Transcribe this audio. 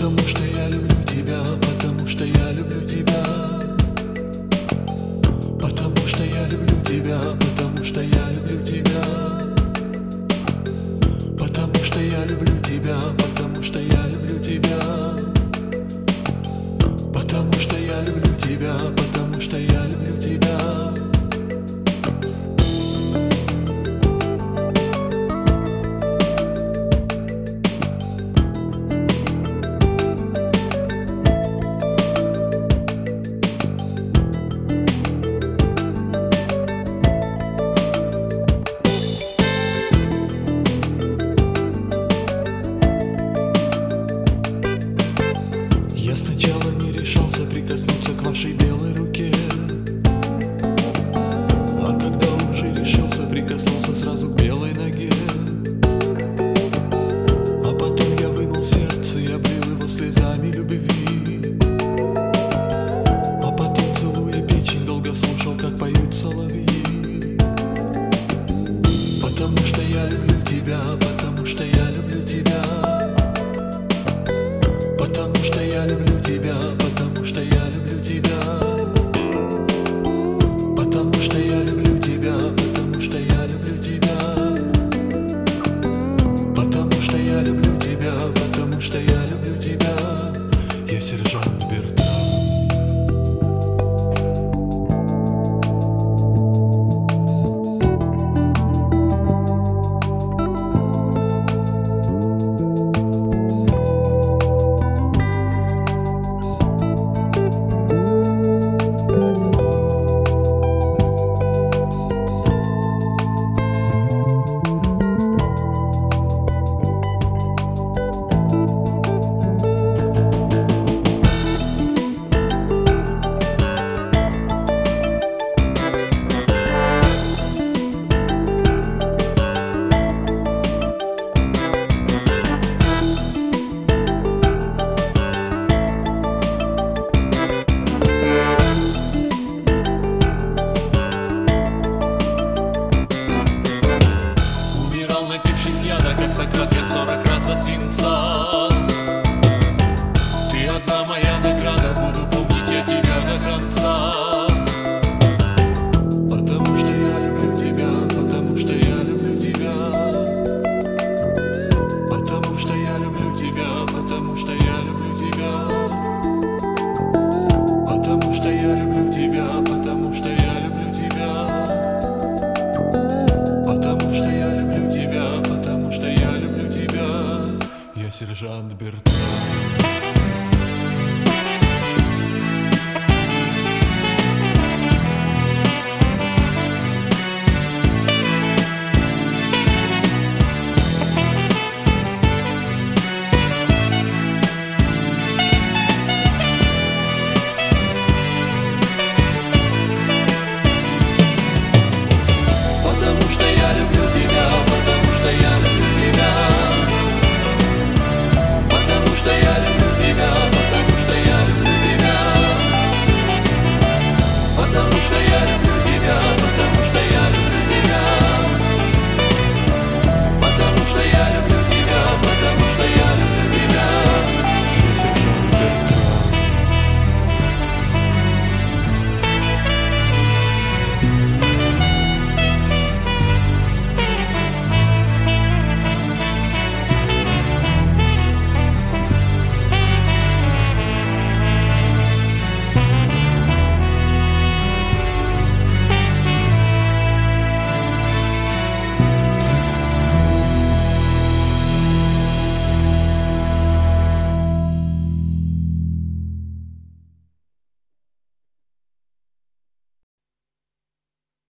Потому что я люблю тебя, потому что я люблю тебя. Потому что я люблю тебя, потому что я люблю тебя. Потому что я люблю тебя, потому что я люблю тебя. Потому что я люблю тебя, потому что я люблю тебя. Я сначала не решался прикоснуться к вашей белой руке, а когда уже решился, прикоснулся сразу к белой ноге. А потом я вынул сердце и облил его слезами любви. А потом, целуя печень, долго слушал, как поют соловьи. Потому что я люблю тебя, потому что я люблю тебя. Потому что я люблю тебя, потому что я люблю тебя. Потому что я люблю тебя, потому что я люблю тебя. Потому что я люблю тебя, потому что я люблю тебя. Я сержант Бертрам. Напившись яда, как Сократ, я 40 раз до свинца. Ты одна моя награда, буду помнить я тебя до конца. Потому что я люблю тебя, потому что я люблю тебя. Потому что я люблю тебя, потому что я люблю тебя. Потому что я люблю тебя, потому что я люблю тебя. Потому что я люблю тебя, потому что я люблю тебя. Я сержант Бертрам.